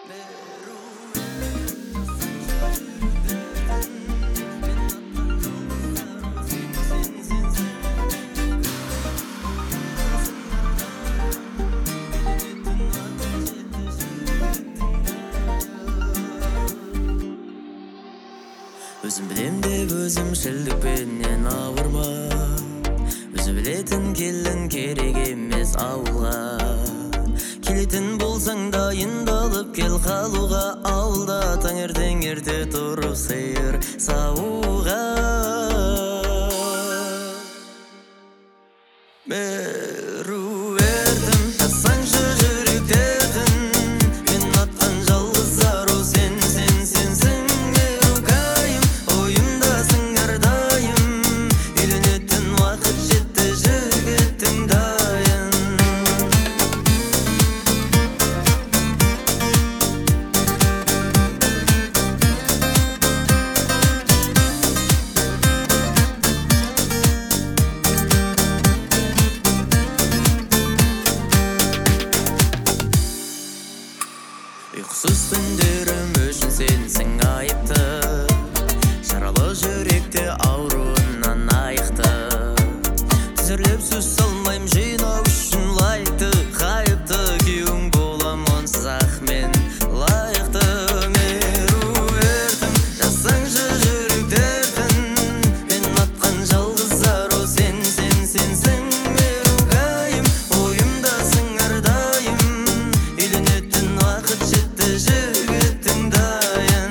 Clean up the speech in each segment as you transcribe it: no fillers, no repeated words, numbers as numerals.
Өзім білем деп өзім шілдікпенен ауырма. Өзі білетін келін керек емес ауылға. Келетін болсаң дайындалып кел қалуға. Ауылда таңертең ерте тұрып сиыр сауға. Беру ердім тасаңшы жүректердің. Мен атқан жалғыз ару сенсің. Мерукайым ойымдасың әрдайым. Үйленетін уақыт жетті жігіттің дайын. Ұйқысыз түндерім үшін сенсің айыпты. Жаралы жүректе ауруынан айықты. Тізерлеп сөз салмайым жинау үшін лайықты. Қайыпты күйеуің болам онсыз ақ мен лайықты. Меру ердім жасаңшы жүректердің. Мен атқан жалғыз ару сенсің. Мерукайым ойымдасың әрдайым. Үйленетін уақыт жетті жігіттің дайын.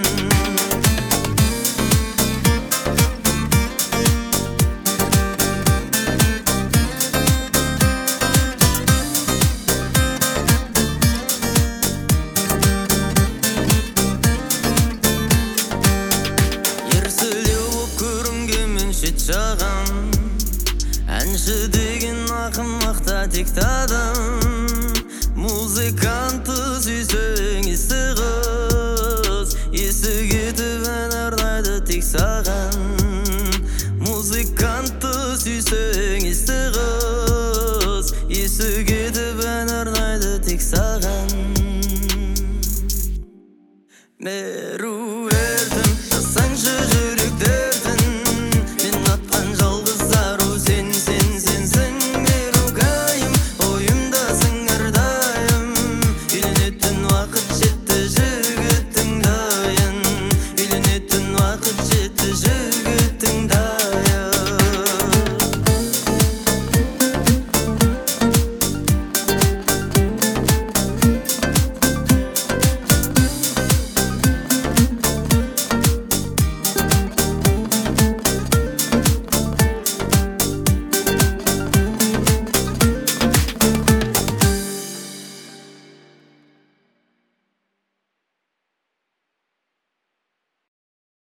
Ерсілеу боп көрінгенмен шет жағам. Әнші деген ақымақта текті адам. Музыкантты сүйсең есі қыз. Есі кетіп ән арнайды тек саған. Музыкантты сүйсең есі қыз. Есі кетіп ән арнайды тек саған.